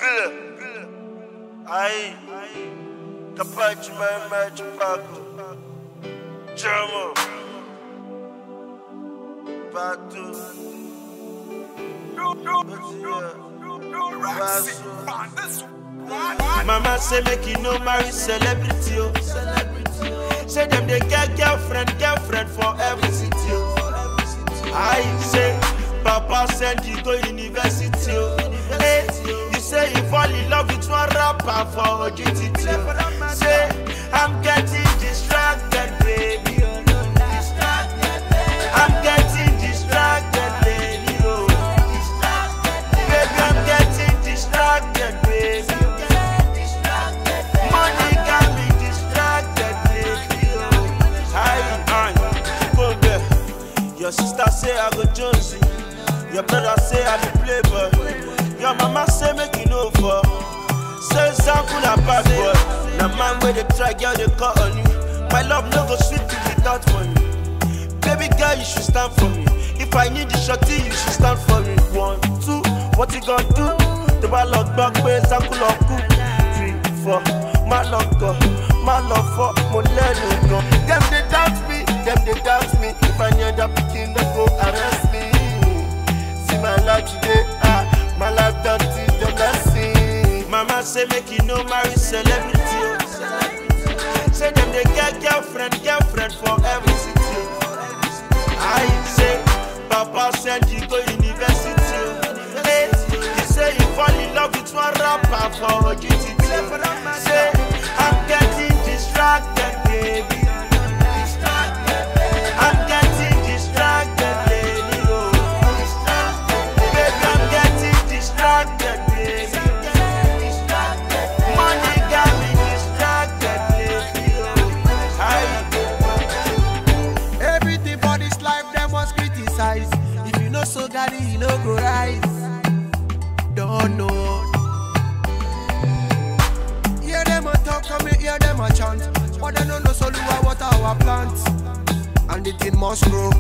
Aí, capaz de mais de pago. Chamo. Pato. Mama say make you no marry celebrity, oh. Say them they get girlfriend for every city, oh. I say Papa send you go university, oh. Hey, you say you fall in love with one rapper for GTT, oh. Say I'm getting distracted, baby. I'm getting distracted, baby. Oh. Baby, I'm getting distracted, baby. Money got me distracted, baby. Oh. Hi, go there. Your sister say I go Jonesy. Your brother say I be playboy. Your mama say make you know for. Say something about boy. Now man where they try, girl they call on you. My love no go sweet you without money. Baby girl, you should stand for me. If I need the shorty, you should stand for me. 1, 2, what you gonna do? The ball lock back, ways, and cool up, 3, 4, my love go, my love for, my let it go. Them they doubt me, If I need that picking, they go arrest me. See my life today, my life done till the blessing. Mama say make you no marry celebrity, oh. Say them they get girlfriend for every city. I say, Papa send you go university. Hey, you say you fall in love with one rapper for GTT. Say, I'm getting distracted, baby. I'm getting distracted, baby. Oh. Baby, I'm getting distracted, baby. Money got me distracted, baby. Oh. Everything for this life them was criticized. If you know so God, you no go rise. Don't know. Hear them a talk, come here, hear them a chant. But they don't know so what our plants. And the thing must grow.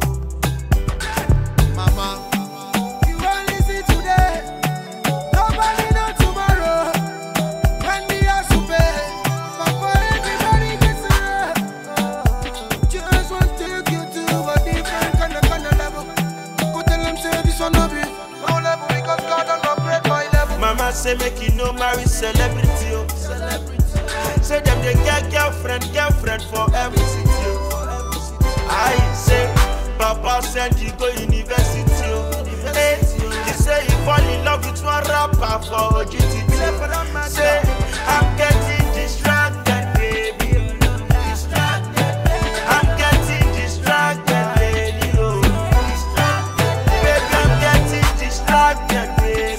Mama, you only see today. Nobody know tomorrow. When we have to pay. But for everybody gets around. Just want to take you to a different kind of level. Go tell them say this one no be no level because God don't operate my level. Mama say make you no marry celebrity, oh. Say them they get girlfriend for every city, oh. I say Papa send you go university, oh. Hey, you say you fall in love with one rapper for GTT. Say I'm getting distracted, baby. I'm getting distracted, baby. Oh. Baby, I'm getting distracted, baby.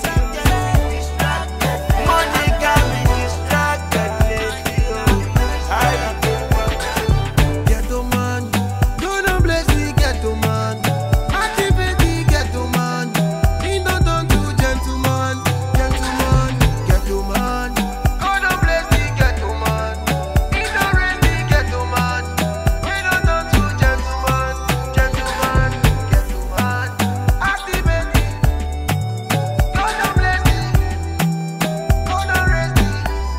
Money got me distracted, baby. Oh. Ghetto man, don't bless the ghetto man. Activate the ghetto man. He not done to gentleman. Ghetto man. God don't bless the ghetto man. He don't raise the ghetto man. We not done to gentleman. Activate the. God don't bless the. God don't raise the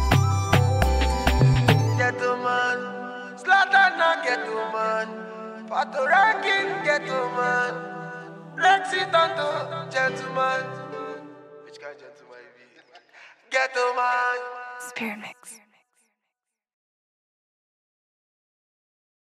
ghetto man. Slaughter na ghetto man. Pato ranking ghetto man. Lexi Tonto gentleman. Which kind of gentleman you be? Ghetto man. Spirit Mix.